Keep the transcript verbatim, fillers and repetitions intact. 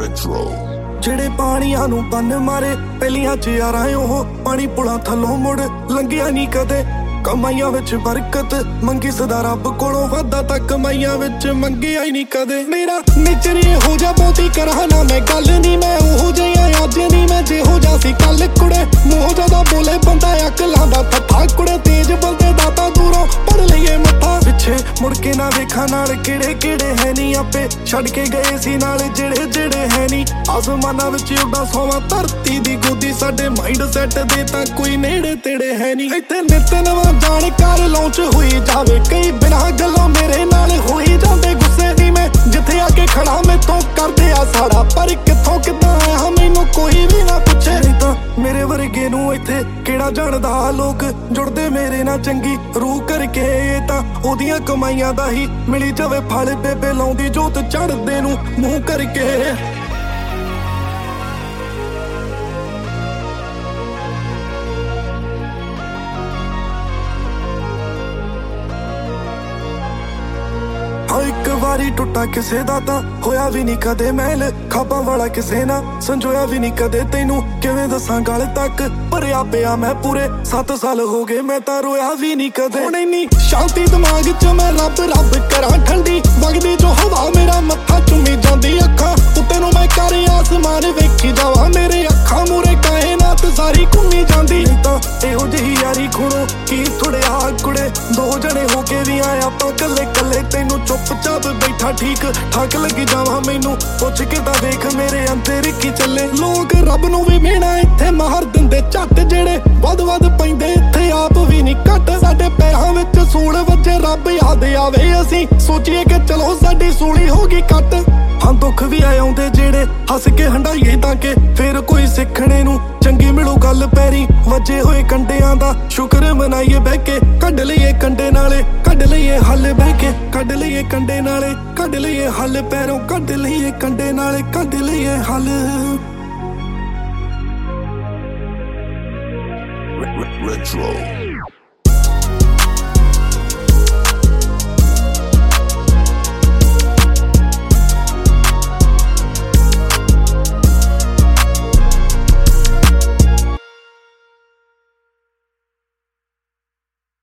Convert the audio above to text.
Retro ਜਿਹੜੇ ਪਾਣੀਆਂ ਨੂੰ ਬੰਨ ਮਾਰੇ ਪਹਿਲੀਆਂ ਚ ਯਾਰਾਂ ਉਹ ਪਾਣੀ ਪੁਲਾਂ ਥੱਲੋਂ ਮੁੜ ਲੰਘਿਆ ਨਹੀਂ ਕਦੇ। ਕਮਾਈਆਂ ਵਿੱਚ ਬਰਕਤ ਮੰਗੀ ਸਦਾ ਰੱਬ ਕੋਲੋਂ, ਵਾਧਾ ਤਾਂ ਕਮਾਈਆਂ ਵਿੱਚ ਮੰਗਿਆ ਹੀ ਨਹੀਂ ਕਦੇ। ਮੇਰਾ ਨੇਚਰ ਇਹੋ ਜਿਹਾ ਬਹੁਤੀ ਕਰਾਂ ਨਾ ਮੈਂ ਗੱਲ ਨਹੀਂ, ਮੈਂ ਉਹੋ ਜਿਹਾ ਅੱਜ ਨਹੀਂ ਮੈਂ ਜਿਹੋ ਜਿਹਾ ਸੀ ਕੱਲ। ਕੁੜੇ ਮੂੰਹ ਜਿਆਦਾ ਬੋਲੇ ਬੰਦਾ ਅਕਲਾਂ ਦਾ ਠੱਠਾ, ਕੁੜੇ ਤੇਜ ਬੰਦੇ ਦਾ ਤਾਂ ਦੂਰੋਂ ਪੜ ਲਈਏ ਮੱਥਾ। ਪਿੱਛੇ ਮੁੜ ਕੇ ਨਾ ਵੇਖਾਂ ਨਾਲ ਕਿਹੜੇ ਕਿਹੜੇ ਹੈ ਨਹੀਂ, ਆਪੇ ਛੱਡ ਕੇ ਗਏ ਸੀ ਨਾਲ ਜਿਹੜੇ ਜਿਹੜੇ ਹੈ ਨਹੀਂ। ਆਸਮਾਨਾਂ ਵਿੱਚ ਉੱਡਾ ਸੋਵਾਂ ਧਰਤੀ ਦੀ ਗੋਦੀ, ਸਾਡੇ ਮਾਈਂਡ ਸੈਟ ਦੇ ਤਾਂ ਕੋਈ ਨੇੜੇ ਤੇੜੇ ਹੈ ਨਹੀਂ। ਇੱਥੇ ਨਿਤ ਨਵਾਂ ਜਾਣਕਾਰ ਲਾਂਚ ਹੋਈ ਜਾਵੇ, ਕਈ ਬਿਨਾਂ ਗੱਲੋਂ ਮੇਰੇ ਨਾਲ ਹੋਈ ਜਾਂਦੇ ਗੁੱਸੇ ਦੀ। ਮੈਂ ਜਿੱਥੇ ਆ ਕੇ ਖੜਾ ਮੈਥੋਂ ਕਰਦੇ ਆ ਸਾੜਾ, ਪਰ ਕਿੱਥੋਂ ਕਿੱਦਾਂ ਆਇਆ ਮੈਨੂੰ ਕੋਈ ਵੀ ਨਾ ਪੁੱਛੇ। ਨਹੀਂ ਤਾਂ ਮੇਰੇ ਵਰਗੇ ਨੂੰ ਇੱਥੇ ਕਿਹੜਾ ਜਾਣਦਾ, ਲੋਕ ਜੁੜਦੇ ਮੇਰੇ ਨਾਲ ਚੰਗੀ ਰੂਹ ਕਰਕੇ। ਇਹ ਤਾਂ ਉਹਦੀਆਂ ਕਮਾਈਆਂ ਦਾ ਹੀ ਮਿਲੀ ਜਾਵੇ ਫਲ, ਬੇਬੇ ਲਾਉਂਦੀ ਜੋਤ ਚੜ੍ਹਦੇ ਨੂੰ ਮੂੰਹ ਕਰਕੇ। ਇੱਕ ਵਾਰੀ ਟੁੱਟਾ ਕਿਸੇ ਦਾ ਤਾਂ ਹੋਇਆ ਵੀ ਨਹੀਂ ਕਦੇ ਮੈਲ, ਖਾਬਾਂ ਵਾਲਾ ਕਿਸੇ ਨਾ ਸੰਜੋਇਆ ਵੀ ਨਹੀਂ ਕਦੇ। ਤੈਨੂੰ ਕਿਵੇਂ ਦੱਸਾਂ ਗੱਲ ਤੱਕ ਭਰਿਆ ਪਿਆ ਮੈਂ ਪੂਰੇ ਸੱਤ ਸਾਲ ਹੋ ਗਏ, ਮੈਂ ਤਾਂ ਰੋਇਆ ਵੀ ਨਹੀਂ ਕਦੇ। ਹੁਣ ਇੰਨੀ ਸ਼ਾਂਤੀ ਦਿਮਾਗ 'ਚ ਮੈਂ ਰੱਬ ਰੱਬ ਕਰਾਂ, ਠੰਡੀ ਵਗਦੀ ਜੋ ਹਵਾ ਮੇਰਾ ਮੱਥਾ ਚੁੰਮੀ ਜਾਂਦੀ। ਅੱਖਾਂ ਉੱਤੇ ਨੂੰ ਮੈਂ ਕਰ ਆਸਮਾਨ ਵੇਖੀ ਜਾਵਾਂ, ਮੇਰੇ ਅੱਖਾਂ ਮੂਰੇ ਕਾਇਨਾਤ ਸਾਰੀ ਘੁੰਮੀ ਜਾਂਦੀ। ਨਹੀਂ ਤਾਂ ਇਹੋ ਜਿਹੀ ਯਾਰੀ ਖੁਣੋ ਕੀ ਥੋੜਿਆ ਕੁੜੇ, ਦੋ ਜਣੇ ਹੋ ਕੇ ਵੀ ਆਏ ਆਪਾਂ ਕੱਲੇ ਕੱਲੇ। ਤੈਨੂੰ ਚੁੱਪ ਚਾਪ ਬੈਠਾ ਠੀਕ ਠਾਕ ਲੱਗੀ ਜਾਵਾਂ, ਮੈਨੂੰ ਪੁੱਛ ਕੇ ਤਾਂ ਵੇਖ ਮੇਰੇ ਅੰਦਰ ਕੀ ਚੱਲੇ। ਲੋਕ ਰੱਬ ਨੂੰ ਵੀ ਮਿਹਣਾ ਇੱਥੇ ਮਾਰ ਦਿੰਦੇ ਝੱਟ, ਜਿਹੜੇ ਵੱਧ ਵੱਧ ਪੈਂਦੇ ਇੱਥੇ ਆਪ ਵੀ ਨਹੀਂ ਘੱਟ। ਸਾਡੇ ਪੈਰਾਂ ਵਿੱਚ ਸੂਲ ਵੱਜੇ ਰੱਬ ਯਾਦ ਆਵੇ, ਅਸੀਂ ਸੋਚੀਏ ਕਿ ਚਲੋ ਸਾਡੀ ਸੂਲੀ ਹੋ ਗਈ ਕੱਟ। ਹਾਂ ਦੁੱਖ ਵੀ ਆਏ ਆਉਂਦੇ ਜਿਹੜੇ ਹੱਸ ਕੇ ਹੰਡਾਈਏ ਤਾਂ ਕਿ ਫਿਰ ਕੋਈ ਸਿੱਖਣੇ ਨੂੰ ਚੰਗੀ ਮਿਲੂ ਗੱਲ। ਪੈਰੀ ਵੱਜੇ ਹੋਏ ਕੰਡਿਆਂ ਦਾ ਸ਼ੁਕਰ ਮਨਾਈਏ ਬਹਿ ਕੇ, ਕੱਢ ਲਈਏ ਕੰਡੇ ਨਾਲੇ ਕੱਢ ਲਈਏ ਹੱਲ ਬਹਿ ਕੇ। ਕੱਢ ਲਈਏ ਕੰਡੇ ਨਾਲੇ ਕੱਢ ਲਈਏ ਹੱਲ, ਪੈਰੋਂ ਕੱਢ ਲਈਏ ਕੰਡੇ ਨਾਲੇ ਕੱਢ ਲਈਏ ਹੱਲ। Retro